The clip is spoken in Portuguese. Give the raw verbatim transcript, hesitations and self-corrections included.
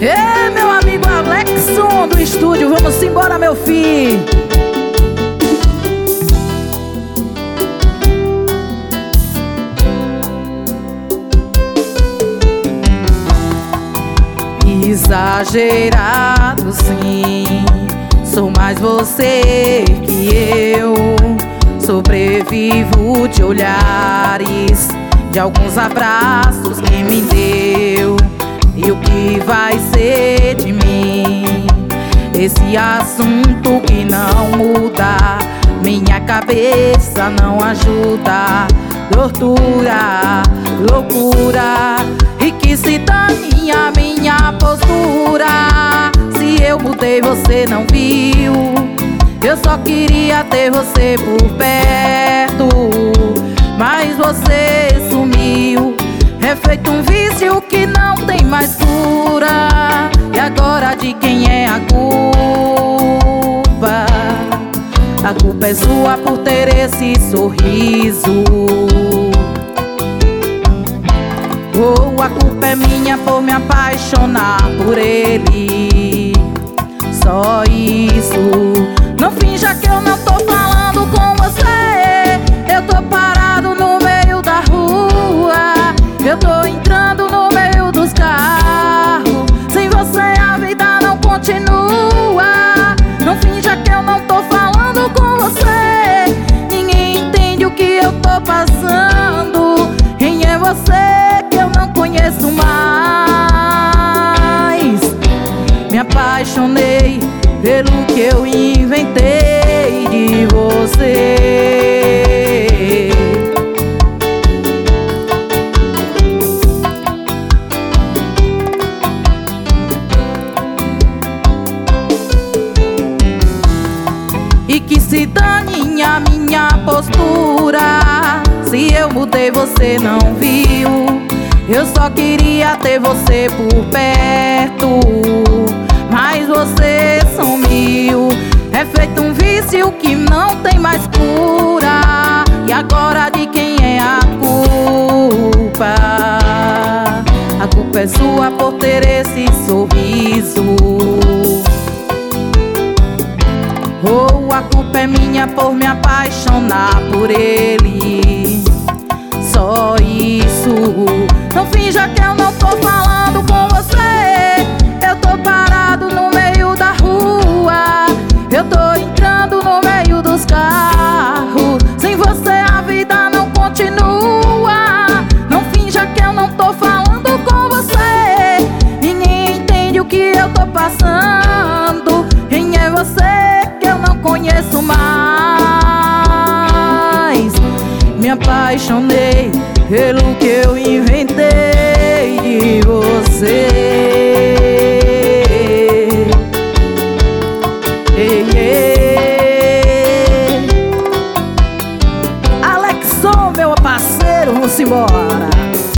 Ei, meu amigo Alexson do estúdio, vamos embora, meu filho. Exagerado sim, sou mais você que eu. Sobrevivo de olhares, de alguns abraços que me deu. E o que vai ser de mim? Esse assunto que não muda, minha cabeça não ajuda. Tortura, loucura, e que se dane a minha postura. Se eu mudei você não viu, eu só queria ter você por perto, mas você sumiu. É feito um vício que não tem mais cura. E agora de quem é a culpa? A culpa é sua por ter esse sorriso, ou a culpa é minha por me apaixonar por ele. Só isso. Não finja que eu não tô falando com você. Eu tô parado no meio da rua, eu tô entrando no meio dos carros. Sem você a vida não continua. Não finja que eu não tô falando com você. Ninguém entende o que eu tô passando. Quem é você que eu não conheço mais? Me apaixonei pelo que eu inventei de você. E que se dane a minha postura. Se eu mudei você não viu, eu só queria ter você por perto, mas você sumiu. É feito um vício que não tem mais cura. E agora de quem é a culpa? A culpa é sua por ter esse sorriso, ou a culpa é minha por me apaixonar por ele. Só isso. Não finja que eu não tô falando com você. Eu tô parado no meio da rua, eu tô entrando no meio dos carros. Sem você a vida não continua. Não finja que eu não tô falando com você. Ninguém entende o que eu tô passando. Quem é você que eu não conheço mais? Me apaixonei pelo que eu inventei de você. Ei, ei.